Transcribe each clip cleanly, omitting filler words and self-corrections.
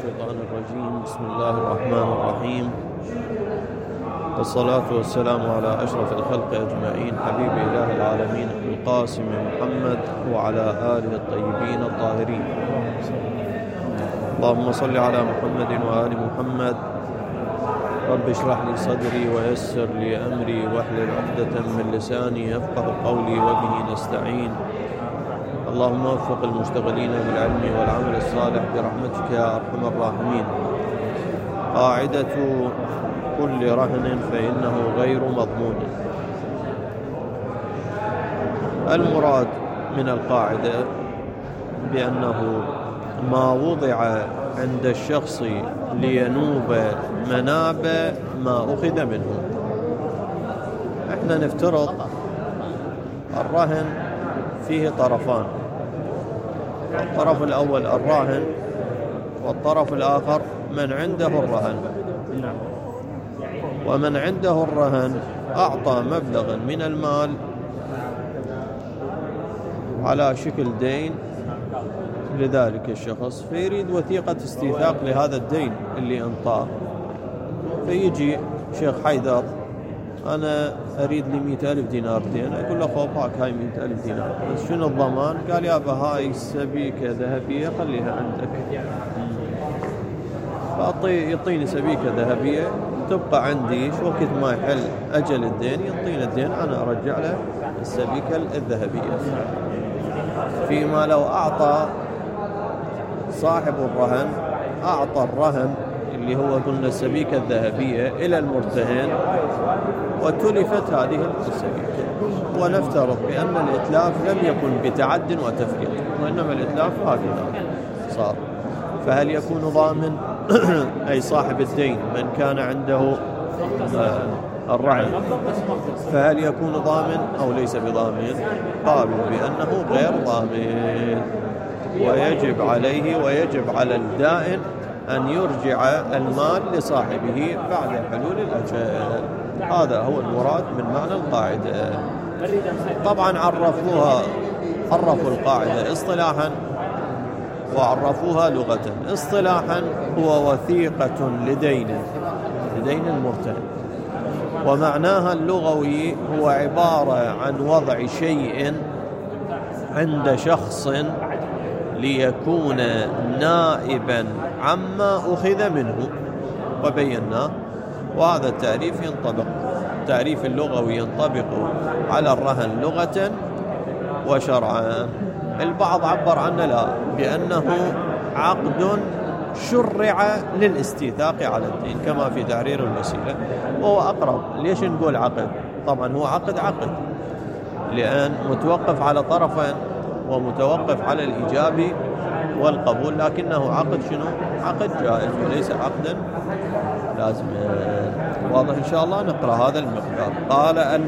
الشيطان الرجيم. بسم الله الرحمن الرحيم، والصلاة والسلام على أشرف الخلق أجمعين، حبيب إله العالمين القاسم محمد وعلى آله الطيبين الطاهرين. اللهم صل على محمد وآل محمد. رب اشرح لي صدري ويسر لي أمري واحلل عقدة من لساني يفقه قولي وبه نستعين. اللهم وفق المشتغلين بالعلم والعمل الصالح برحمتك يا أرحم الراحمين. قاعدة كل رهن فإنه غير مضمون. المراد من القاعدة بأنه ما وضع عند الشخص لينوب مناب ما أخذ منه. احنا نفترض الرهن فيه طرفان، الطرف الأول الراهن والطرف الآخر من عنده الرهن. ومن عنده الرهن أعطى مبلغا من المال على شكل دين لذلك الشخص، فيريد وثيقة استيثاق لهذا الدين اللي انطاه. فيجي شيخ حيدر أنا أريد لي 100,000 دينار دين. أقول له خوفاك هاي 100,000 دينار، بس شنو الضمان؟ قال يابا هاي سبيكة ذهبية خليها عندك. يعطيني سبيكة ذهبية تبقى عندي، شو وقت ما يحل أجل الدين يعطيني الدين، أنا أرجع له السبيكة الذهبية. فيما لو أعطى صاحب الرهن، أعطى الرهن اللي هو قلنا السبيكة الذهبية إلى المرتهن وتلفت هذه السبيكة، ونفترض بأن الإتلاف لم يكن بتعد وتفريط، وإنما الإتلاف هكذا صار. فهل يكون ضامن أي صاحب الدين من كان عنده الرهن، فهل يكون ضامن أو ليس بضامن؟ قالوا بأنه غير ضامن، ويجب عليه ويجب على الدائن أن يرجع المال لصاحبه بعد حلول الأجل. هذا هو المراد من معنى القاعدة. طبعا عرفوا القاعدة اصطلاحا وعرفوها لغة. اصطلاحا هو وثيقة لدين المرتهن، ومعناها اللغوي هو عبارة عن وضع شيء عند شخص ليكون نائبا عما أخذ منه، وبيناه. وهذا التعريف اللغوي ينطبق على الرهن لغة وشرعا. البعض عبر عنه لا بأنه عقد شرع للاستيثاق على الدين كما في تحرير الوسيلة، وهو أقرب. ليش نقول عقد؟ طبعا هو عقد لأن متوقف على طرفين ومتوقف على الإيجاب والقبول، لكنه عقد شنو؟ عقد جائز وليس عقدا لازما. واضح إن شاء الله. نقرأ هذا المقدار. قال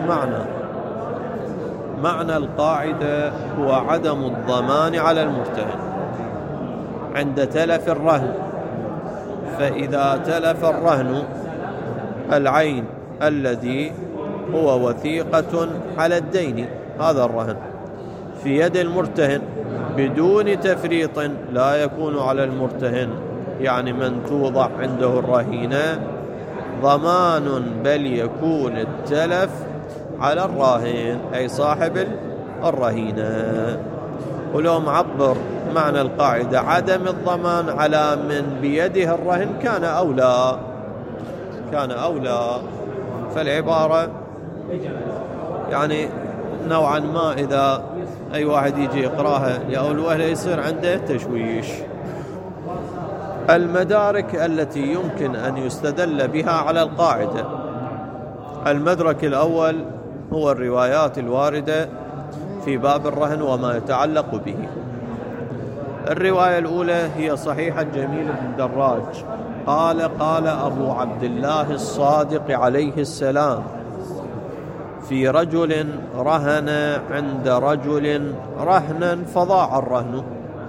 معنى القاعدة هو عدم الضمان على المرتهن عند تلف الرهن. فإذا تلف الرهن العين الذي هو وثيقة على الدين، هذا الرهن في يد المرتهن بدون تفريط، لا يكون على المرتهن يعني من توضع عنده الرهينة ضمان، بل يكون التلف على الراهن أي صاحب الرهينة. ولو معبر معنى القاعدة عدم الضمان على من بيده الرهن كان أولى. فالعبارة يعني نوعا ما إذا أي واحد يجي يقراها لأول وهلة يصير عنده تشويش. المدارك التي يمكن أن يستدل بها على القاعدة: المدرك الأول هو الروايات الواردة في باب الرهن وما يتعلق به. الرواية الأولى هي صحيحة جميل بن دراج قال أبو عبد الله الصادق عليه السلام: في رجل رهن عند رجل رهنا فضاع الرهن.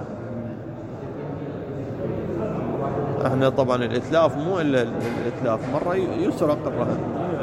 احنا طبعا الإتلاف مو إلا الإتلاف، مرة يسرق الرهن.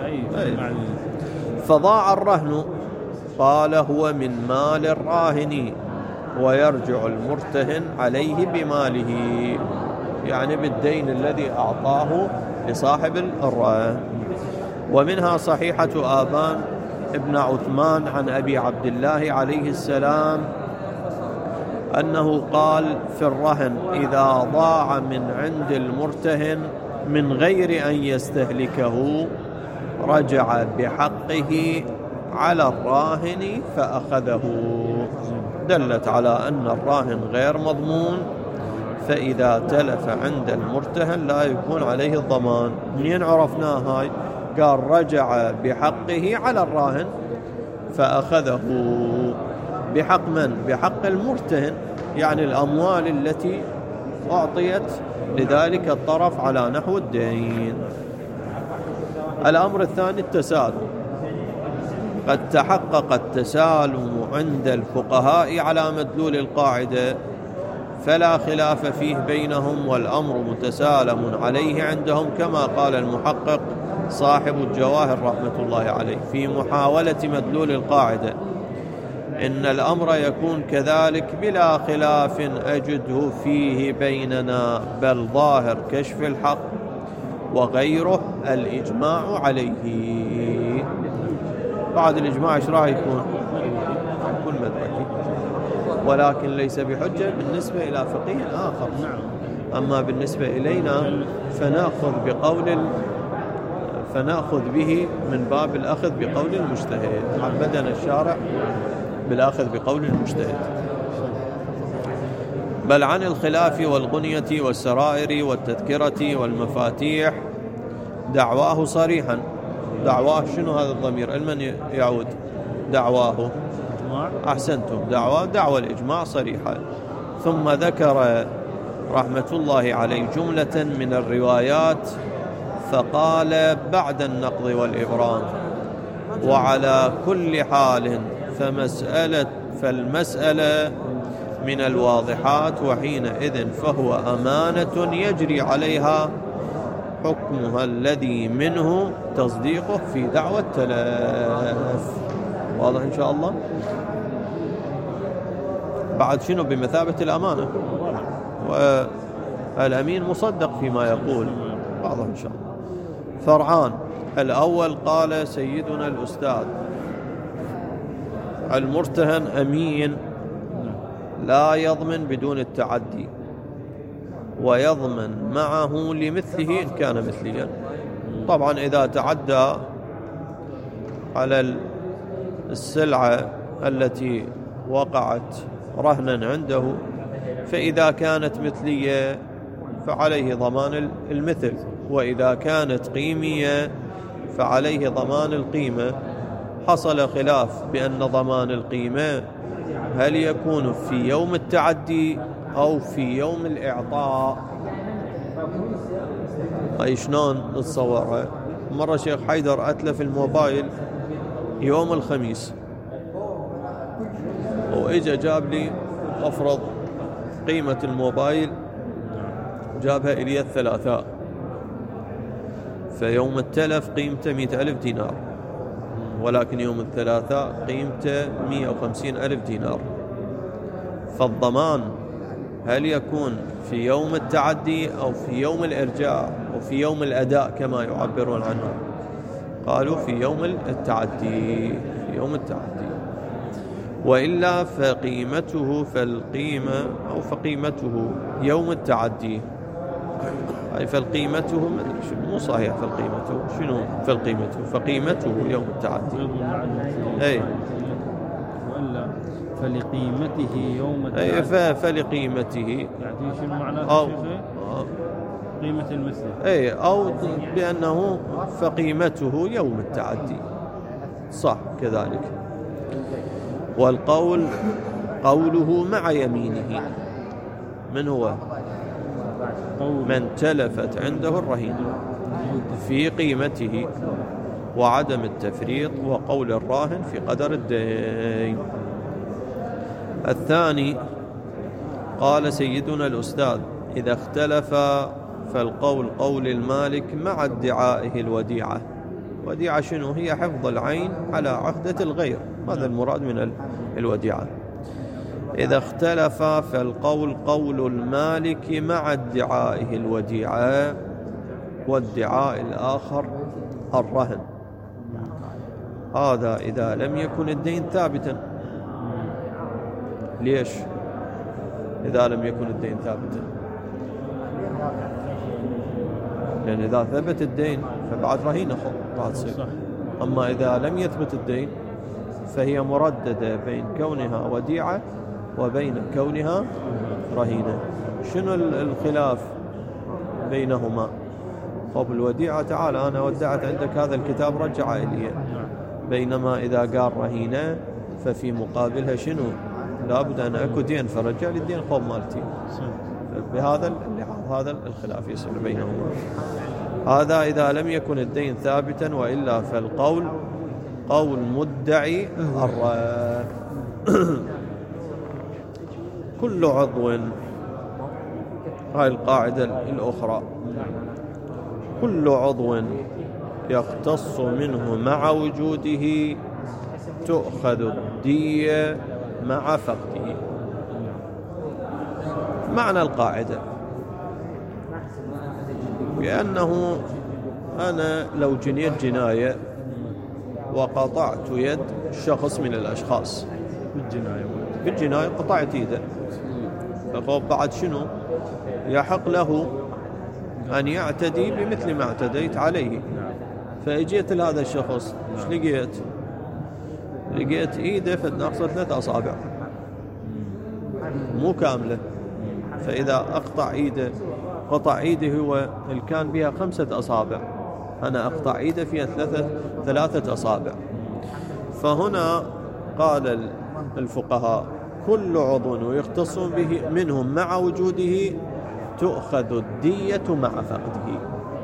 فضاع الرهن. قال هو من مال الراهن ويرجع المرتهن عليه بماله. يعني بالدين الذي أعطاه لصاحب الرهن. ومنها صحيحة آبان ابن عثمان عن أبي عبد الله عليه السلام أنه قال في الرهن: إذا ضاع من عند المرتهن من غير أن يستهلكه رجع بحقه على الراهن فأخذه. دلت على أن الراهن غير مضمون، فإذا تلف عند المرتهن لا يكون عليه الضمان. منين عرفناها هاي؟ قال رجع بحقه على الراهن فأخذه. بحق من؟ بحق المرتهن، يعني الأموال التي أعطيت لذلك الطرف على نحو الدين. الأمر الثاني التسالم. قد تحقق التسالم عند الفقهاء على مدلول القاعدة، فلا خلاف فيه بينهم، والأمر متسالم عليه عندهم، كما قال المحقق صاحب الجواهر رحمة الله عليه في محاولة مدلول القاعدة: إن الأمر يكون كذلك بلا خلاف أجده فيه بيننا، بل ظاهر كشف الحق وغيره الإجماع عليه. بعد الإجماع إيش راح يكون مدركي، ولكن ليس بحجة بالنسبة إلى فقيه آخر. أما بالنسبة إلينا فنأخذ به من باب الأخذ بقول المجتهد. عبدنا الشارع بالأخذ بقول المجتهد. بل عن الخلاف والغنية والسرائر والتذكرة والمفاتيح دعواه صريحا. دعواه شنو هذا الضمير؟ المن يعود دعواه؟ أحسنتم، دعوى الإجماع صريحا. ثم ذكر رحمة الله عليه جملة من الروايات فقال بعد النقض والإبرام: وعلى كل حال فالمسألة من الواضحات، وحينئذ فهو أمانة يجري عليها حكمها الذي منه تصديقه في دعوى التلف. واضح إن شاء الله؟ بعد شنو؟ بمثابة الأمانة، والأمين مصدق فيما يقول. واضح إن شاء الله. فرعان. الأول قال سيدنا الأستاذ: المرتهن أمين لا يضمن بدون التعدي، ويضمن معه لمثله إن كان مثليا. طبعا إذا تعدى على السلعة التي وقعت رهنا عنده، فإذا كانت مثلية فعليه ضمان المثل، وإذا كانت قيمية فعليه ضمان القيمة. حصل خلاف بأن ضمان القيمة هل يكون في يوم التعدي أو في يوم الإعطاء. أي شلون نتصورها؟ مرة شيخ حيدر أتلف الموبايل يوم الخميس، وإجا جاب لي أفرض قيمة الموبايل جابها إلي الثلاثاء، فيوم التلف قيمته 100,000 دينار، ولكن يوم الثلاثاء قيمته 150,000 دينار. فالضمان هل يكون في يوم التعدي أو في يوم الإرجاع أو في يوم الأداء كما يعبرون عنه؟ قالوا في يوم التعدي، في يوم التعدي. وإلا فقيمته يوم التعدي. أي فالقيمته مو صحيح، فالقيمته شنو؟ فقيمته يوم التعدي. أي وإلا فلقيمته يوم التعدي. أي فلقيمته يعني شنو معناه قيمة المثل؟ أي أو بأنه فقيمته يوم التعدي، صح كذلك. والقول قوله مع يمينه. من هو؟ من تلفت عنده الرهينة في قيمته وعدم التفريط، وقول الراهن في قدر الدين. الثاني قال سيدنا الأستاذ: إذا اختلف فالقول قول المالك مع ادعائه الوديعة. وديعة شنو؟ هي حفظ العين على عهدة الغير، هذا المراد من الوديعة. إذا اختلف فالقول قول المالك مع ادعائه الوديعة وادعاء الآخر الرهن. هذا إذا لم يكن الدين ثابتا. ليش؟ إذا لم يكن الدين ثابتا، لأن إذا ثبت الدين فبعد رهينة راح تصير. أما إذا لم يثبت الدين فهي مرددة بين كونها وديعة وبين كونها رهينة. شنو الخلاف بينهما؟ طب الوديعة تعال أنا ودعت عندك هذا الكتاب رجع إلي، بينما إذا قال رهينة ففي مقابلها شنو؟ لابد أن أكو دين فرجع لي الدين قوم مالتي. بهذا اللحاظ هذا الخلاف يصير بينهما. هذا إذا لم يكن الدين ثابتا، وإلا فالقول قول مدعي الرهن. كل عضو، هاي القاعدة الأخرى، كل عضو يختص منه مع وجوده تؤخذ الدية مع فقده. معنى القاعدة بأنه أنا لو جنيت جناية وقطعت يد شخص من الأشخاص بالجناية قطعت يده، فقال بعد شنو؟ يحق له أن يعتدي بمثل ما اعتديت عليه. فأجيت لهذا الشخص، ايش لقيت؟ لقيت ايده ناقصة 3 أصابع مو كاملة. فإذا أقطع ايده، قطع ايده هو اللي كان بها 5 أصابع، أنا أقطع ايده فيها 3 أصابع. فهنا قال الفقهاء كل عضو يختص به منهم مع وجوده تؤخذ الدية مع فقده.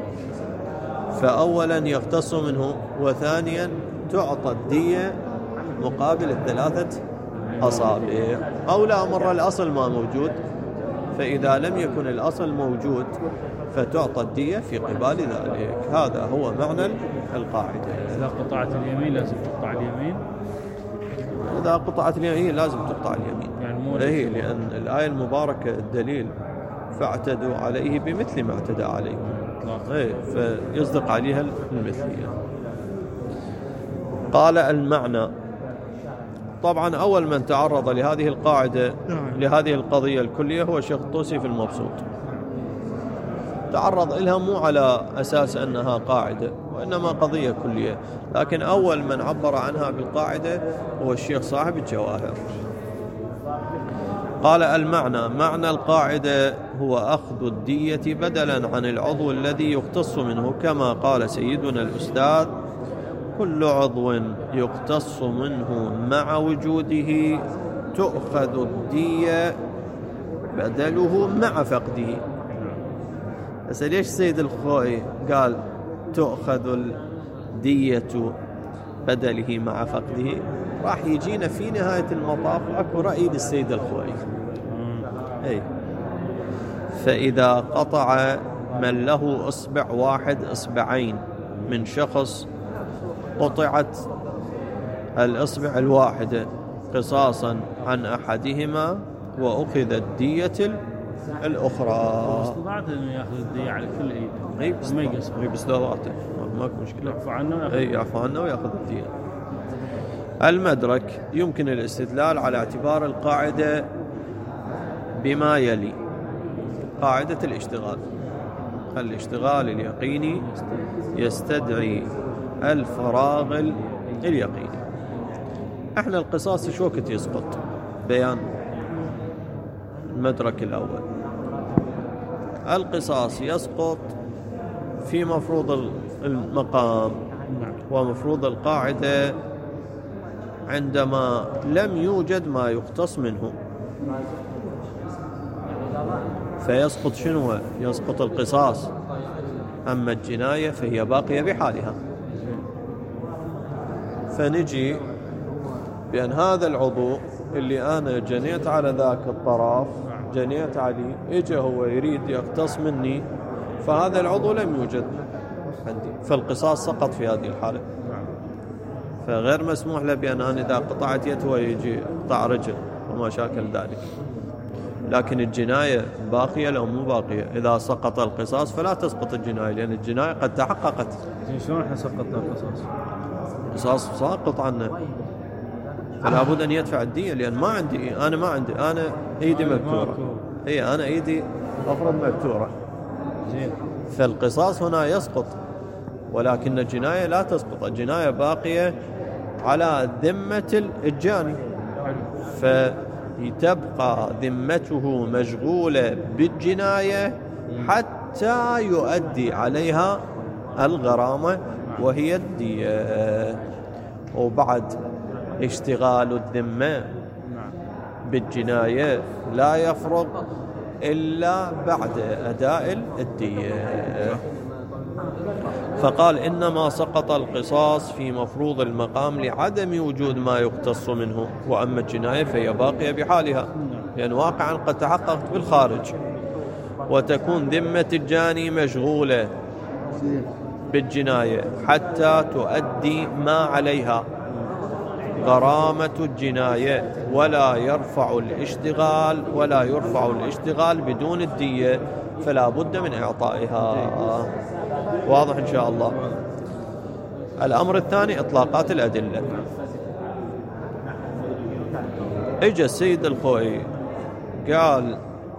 فأولا يختص منه، وثانيا تعطى الدية مقابل 3 أصابع. أو لا مرة الأصل ما موجود، فإذا لم يكن الأصل موجود فتعطى الدية في قبال ذلك. هذا هو معنى القاعدة. إذا قطعت اليمين لازم تقطع اليمين. إذا قطعت اليمين لازم تقطع اليمين، يعني مو لأن الآية المباركة الدليل فاعتدوا عليه بمثل ما اعتدى عليه، فيصدق عليها المثلية. قال المعنى. طبعا أول من تعرض لهذه القاعدة لهذه القضية الكلية هو الشيخ الطوسي في المبسوط. تعرض لها مو على أساس أنها قاعدة وإنما قضية كلية، لكن أول من عبر عنها بالقاعدة هو الشيخ صاحب الجواهر. قال المعنى، معنى القاعدة هو أخذ الدية بدلا عن العضو الذي يختص منه، كما قال سيدنا الأستاذ كل عضو يختص منه مع وجوده تؤخذ الدية بدله مع فقده. بس ليش سيد الخوئي قال تؤخذ الدية بدله مع فقده؟ راح يجينا في نهاية المطاف أكو رأي للسيد الخوئي. فإذا قطع من له إصبع واحد إصبعين من شخص، قطعت الإصبع الواحدة قصاصا عن أحدهما وأخذ الدية الأخرى. استطاعت أن يأخذ الدية على كل إيد. بس ذاته ماكو مشكلة. يعفو عنه ويأخذ الدية. المدرك يمكن الاستدلال على اعتبار القاعدة بما يلي: قاعدة الاشتغال. الاشتغال اليقيني يستدعي الفراغ اليقيني. احنا القصاص شو وقت يسقط؟ بيان المدرك الأول. القصاص يسقط في مفروض المقام ومفروض القاعدة عندما لم يوجد ما يقتص منه، فيسقط شنو؟ يسقط القصاص. أما الجناية فهي باقية بحالها. فنجي بأن هذا العضو اللي أنا جنيت على ذاك الطرف، جنيت عليه، إجا هو يريد يقتص مني، فهذا العضو لم يوجد عندي، فالقصاص سقط في هذه الحالة. فغير مسموح له بأن أنا إذا قطعت يد هو يجي قطع رجل وما شاكل ذلك. لكن الجناية باقية لو مو باقية؟ إذا سقط القصاص فلا تسقط الجناية، لأن الجناية قد تحققت. شلون احنا سقطنا القصاص؟ القصاص ساقط عنه، فلا بد أن يدفع الدية، لأن أنا إيدي مبتورة. أنا إيدي أفرض مبتورة، زين، فالقصاص هنا يسقط، ولكن الجناية لا تسقط. الجناية باقية على ذمة الجاني، فتبقى ذمته مشغولة بالجناية حتى يؤدي عليها الغرامة وهي الدية. وبعد اشتغال الذمة بالجناية لا يفرغ إلا بعد أداء الدية. فقال إنما سقط القصاص في مفروض المقام لعدم وجود ما يقتص منه، وأما الجناية فهي باقية بحالها، لأن واقعا قد تحققت بالخارج، وتكون ذمة الجاني مشغولة بالجناية حتى تؤدي ما عليها غرامة الجناية، ولا يرفع الاشتغال بدون الدية، فلا بد من إعطائها. واضح إن شاء الله. الأمر الثاني إطلاقات الأدلة. اجى السيد الخوئي قال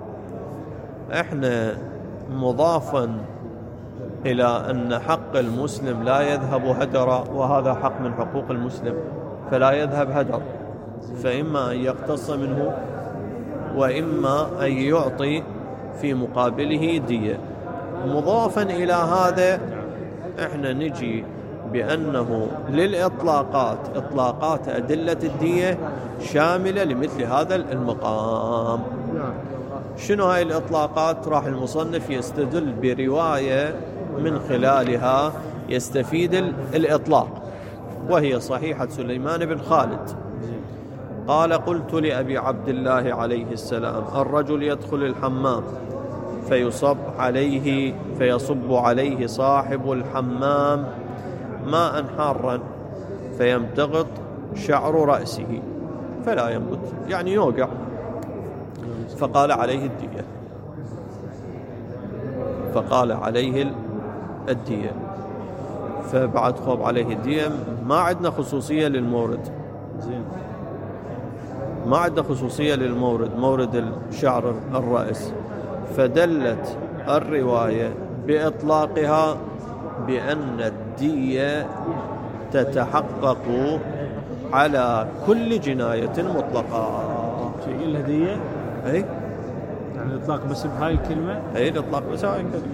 احنا مضافا إلى أن حق المسلم لا يذهب هدرا، وهذا حق من حقوق المسلم فلا يذهب هدر، فإما أن يقتص منه وإما أن يعطي في مقابله دية. مضافا إلى هذا احنا نجي بأنه إطلاقات أدلة الدية شاملة لمثل هذا المقام. شنو هاي الإطلاقات؟ راح المصنف يستدل برواية من خلالها يستفيد الإطلاق، وهي صحيحة سليمان بن خالد. قال قلت لأبي عبد الله عليه السلام الرجل يدخل الحمام فيصب عليه صاحب الحمام ماء حارا فيمتغط شعر رأسه فلا ينبت، يعني يوقع، فقال عليه الدية. فبعد خوب عليه الدية ما عندنا خصوصية للمورد، ما عندنا خصوصية مورد الشعر الرأس، فدلت الرواية بإطلاقها بأن الدية تتحقق على كل جناية مطلقة. شيء لها دية؟ أي يعني الإطلاق بس بهاي الكلمة؟ أي الإطلاق بس بهاي الكلمة.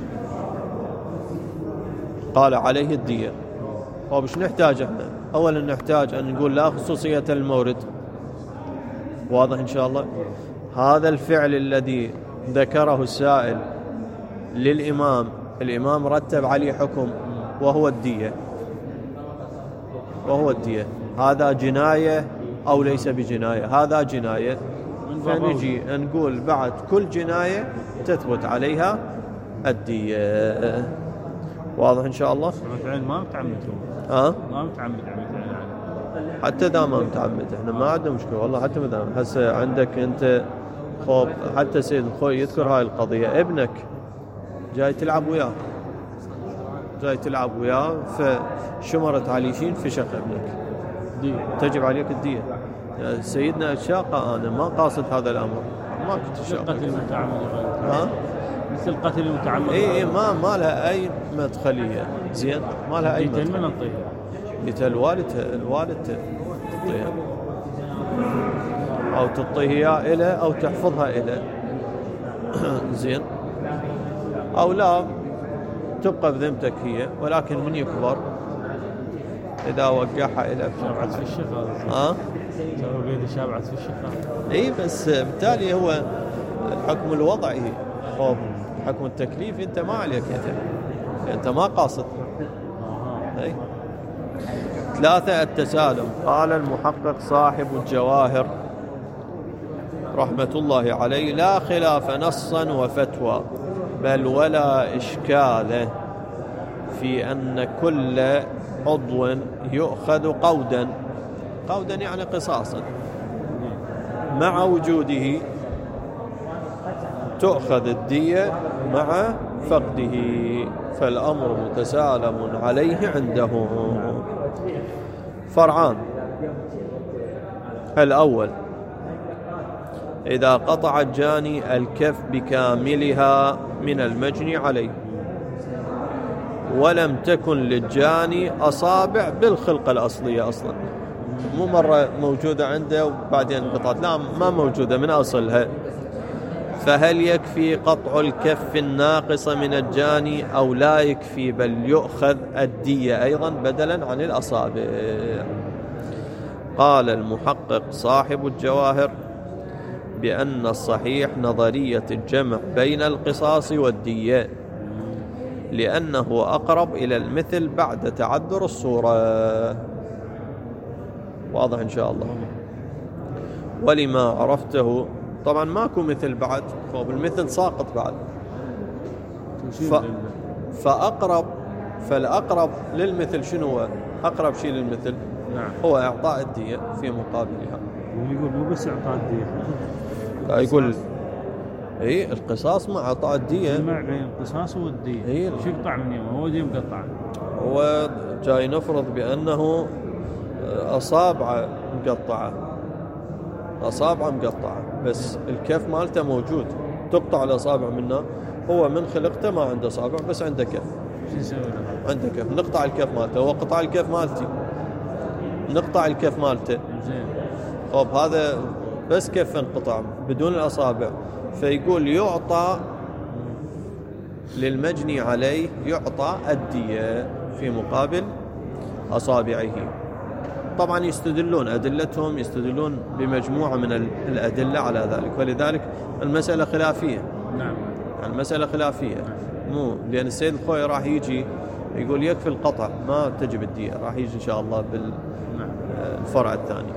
قال عليه الدية. وبش نحتاج احنا؟ أولا نحتاج أن نقول لا خصوصية المورد. واضح إن شاء الله. هذا الفعل الذي ذكره السائل للإمام، الإمام رتب عليه حكم وهو الدية، هذا جناية أو ليس بجناية؟ هذا جناية، فنجي نقول بعد كل جناية تثبت عليها الدية. واضح إن شاء الله. ما متعمد ما متعمد حتى إذا ما متعمد احنا ما عندنا مشكلة والله. حتى مثلا هسه عندك انت خوب، حتى سيد الخوي يذكر هاي القضية، ابنك جاي تلعب وياه فشمرت عليه شين فشخ ابنك، تجب عليك الدية. يعني سيدنا الشاقة أنا ما قاصد هذا الأمر، ما كنت الشاقة قتل المتعمد مثل قتل المتعمد. اي ما لها أي مدخلية. زين، ما لها أي مدخلية. الوالد تطيها أو تطيها إلى أو تحفظها إلى زين، أو لا تبقى بذمتك هي، ولكن من يكبر إذا وقعها إلى شابعت في الشفا. شابعت في الشفا. إيه بس بالتالي هو الحكم الوضعي، حكم التكليف أنت ما عليك أنت ما قاصد. أي 3 التسالم. قال المحقق صاحب الجواهر رحمة الله عليه لا خلاف نصا وفتوى بل ولا إشكال في أن كل عضو يؤخذ قودا يعني قصاصا مع وجوده تؤخذ الدية مع فقده، فالأمر متسالم عليه عندهم. فرعان: الأول إذا قطع الجاني الكف بكاملها من المجني عليه ولم تكن للجاني أصابع بالخلقة الأصلية أصلا، مو مرة موجودة عنده وبعدين قطعت، لا ما موجودة من أصلها، فهل يكفي قطع الكف الناقصة من الجاني أو لا يكفي بل يؤخذ الدية أيضا بدلا عن الأصابع؟ قال المحقق صاحب الجواهر بأن الصحيح نظرية الجمع بين القصاص والدية، لأنه أقرب إلى المثل بعد تعذر الصورة. واضح إن شاء الله. ولما عرفته، طبعا ماكو مثل بعد، فالمثل ساقط بعد، فالأقرب للمثل شنو هو؟ أقرب شيء للمثل هو إعطاء الدية في مقابلها. يقول مو بس إعطاء الدية، لا يقول اي القصاص مع اعطاء الدية، الجمع بين القصاص والدية. شو يقطع من يوم هو دي مقطع؟ هو جاي نفرض بأنه أصابع مقطعة بس الكف مالته موجود، تقطع الأصابع منه، هو من خلقته ما عنده أصابع بس عنده كف. شو يسوي له؟ عنده كف، نقطع الكف مالته، هو قطع الكف مالتي، نقطع الكف مالته. زين. طب هذا بس كف انقطع بدون الأصابع، فيقول يعطى للمجني عليه يعطى الدية في مقابل أصابعه. طبعا أدلتهم يستدلون بمجموعة من الأدلة على ذلك، ولذلك المسألة خلافية. نعم. المسألة خلافية، مو لأن السيد الخوي راح يجي يقول يكفي القطع ما تجب الدية، راح يجي إن شاء الله بالفرع الثاني.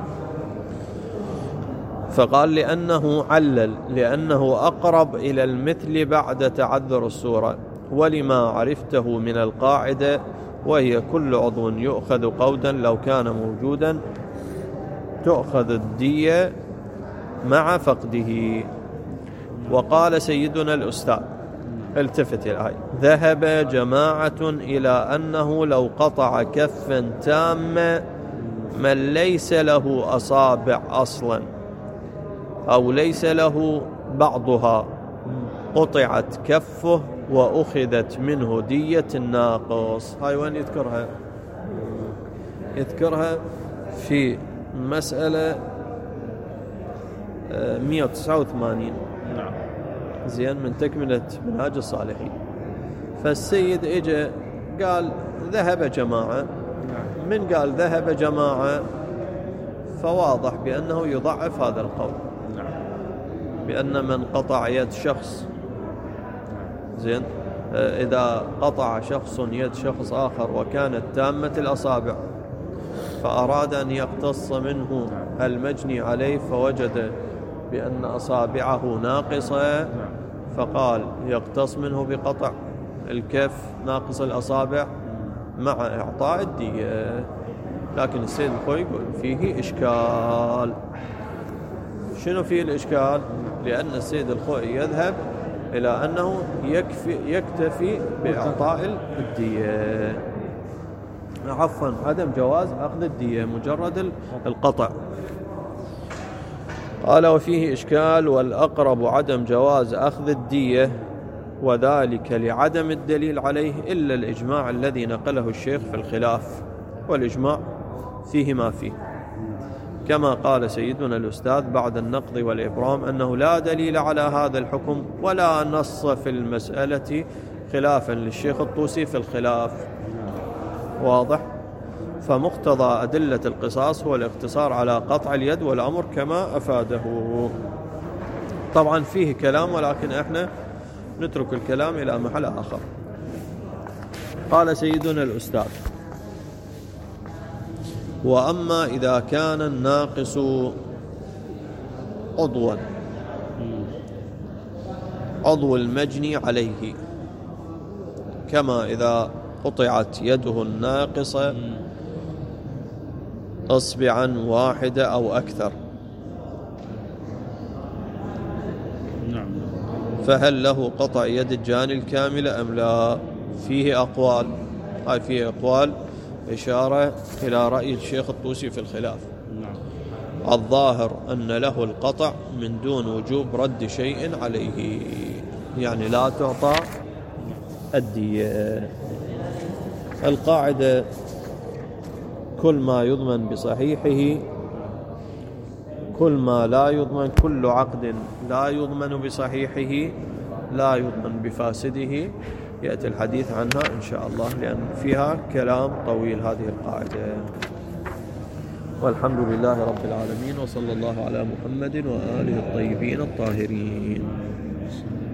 فقال لأنه علل لأنه أقرب إلى المثل بعد تعذر الصورة، ولما عرفته من القاعدة وهي كل عضو يؤخذ قودا لو كان موجودا تؤخذ الدية مع فقده. وقال سيدنا الأستاذ، التفت إلى هاي، ذهب جماعة إلى أنه لو قطع كفا تاما من ليس له أصابع أصلا أو ليس له بعضها قطعت كفه وأخذت منه دية الناقص. هاي وين يذكرها؟ يذكرها في مسألة 189. نعم. زين، من تكملة منهاج الصالحين. فالسيد اجى قال ذهب جماعة. من قال ذهب جماعة فواضح بأنه يضعف هذا القول، بأن من قطع يد شخص، زين، إذا قطع شخص يد شخص آخر وكانت تامة الأصابع فأراد أن يقتص منه المجني عليه فوجد بأن أصابعه ناقصة، فقال يقتص منه بقطع الكف ناقص الأصابع مع إعطاء الدية. لكن السيد الخوي يقول فيه إشكال. شنو فيه الإشكال؟ لأن السيد الخوي يذهب إلى أنه يكتفي بإعطاء الدية، عفوا عدم جواز أخذ الدية مجرد القطع. قال وفيه إشكال، والأقرب عدم جواز أخذ الدية، وذلك لعدم الدليل عليه إلا الإجماع الذي نقله الشيخ في الخلاف، والإجماع فيه ما فيه، كما قال سيدنا الأستاذ بعد النقض والإبرام أنه لا دليل على هذا الحكم ولا نص في المسألة، خلافا للشيخ الطوسي في الخلاف. واضح؟ فمقتضى أدلة القصاص هو الاقتصار على قطع اليد والأمر كما أفاده. طبعا فيه كلام ولكن احنا نترك الكلام إلى محل آخر. قال سيدنا الأستاذ وأما إذا كان الناقص عضو المجني عليه، كما إذا قطعت يده الناقصة أصبعا واحدة أو أكثر فهل له قطع يد الجاني الكاملة أم لا؟ فيه أقوال، فيه أقوال إشارة إلى رأي الشيخ الطوسي في الخلاف. الظاهر أن له القطع من دون وجوب رد شيء عليه، يعني لا تعطى الدية. القاعدة كل ما يضمن بصحيحه، كل ما لا يضمن، كل عقد لا يضمن بصحيحه لا يضمن بفاسده. يأتي الحديث عنها إن شاء الله لأن فيها كلام طويل هذه القاعدة. والحمد لله رب العالمين، وصلى الله على محمد وآله الطيبين الطاهرين.